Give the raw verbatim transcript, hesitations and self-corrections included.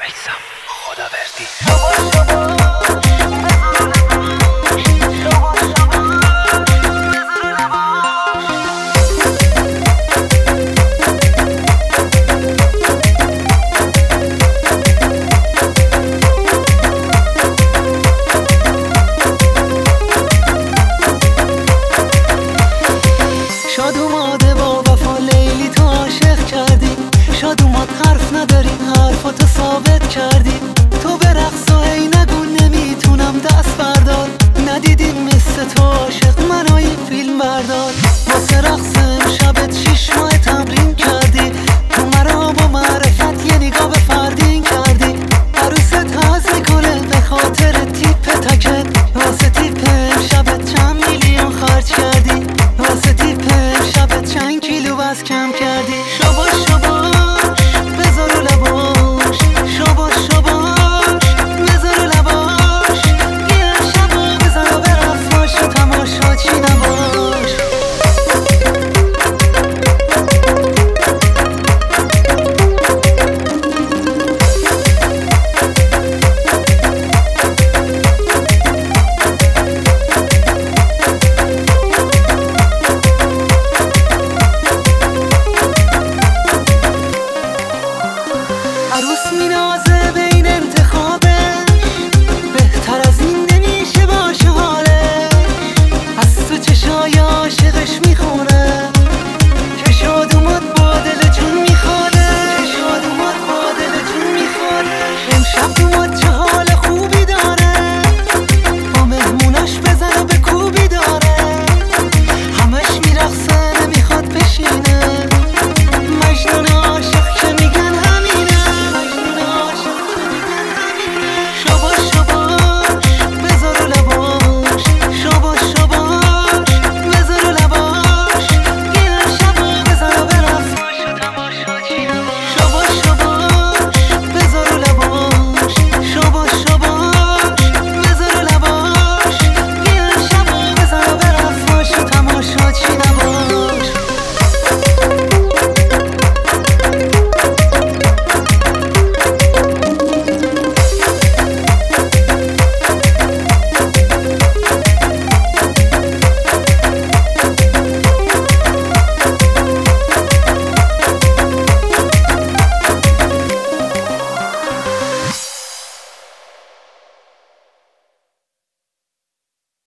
میسم خداوردی. شاد اومده با وفا لیلی تو عاشق کردی، شاد اومد حرف نداری حرفاتو ثابت کردی. تو به رقص و هی نگو نمیتونم دست بردار، ندیدیم مثل تو عاشق منو این فیلم بردار. واسه رقص امشبت شیش ماه تمرین کردی، تو مرا با معرفت یه نگاه به فردین کردی. عروست هز میکنه به خاطر تیپ تکت، واسه تیپ امشبت چند میلیون خرج کردی، واسه تیپ امشبت چند کیلو وزن کم کردی. شاباش شاباش بذار رو لباش، شاباش شاباش بذار رو لباش. بیا امشبا بذار و برقص باش و تماشا چی نباش. عروس مینازه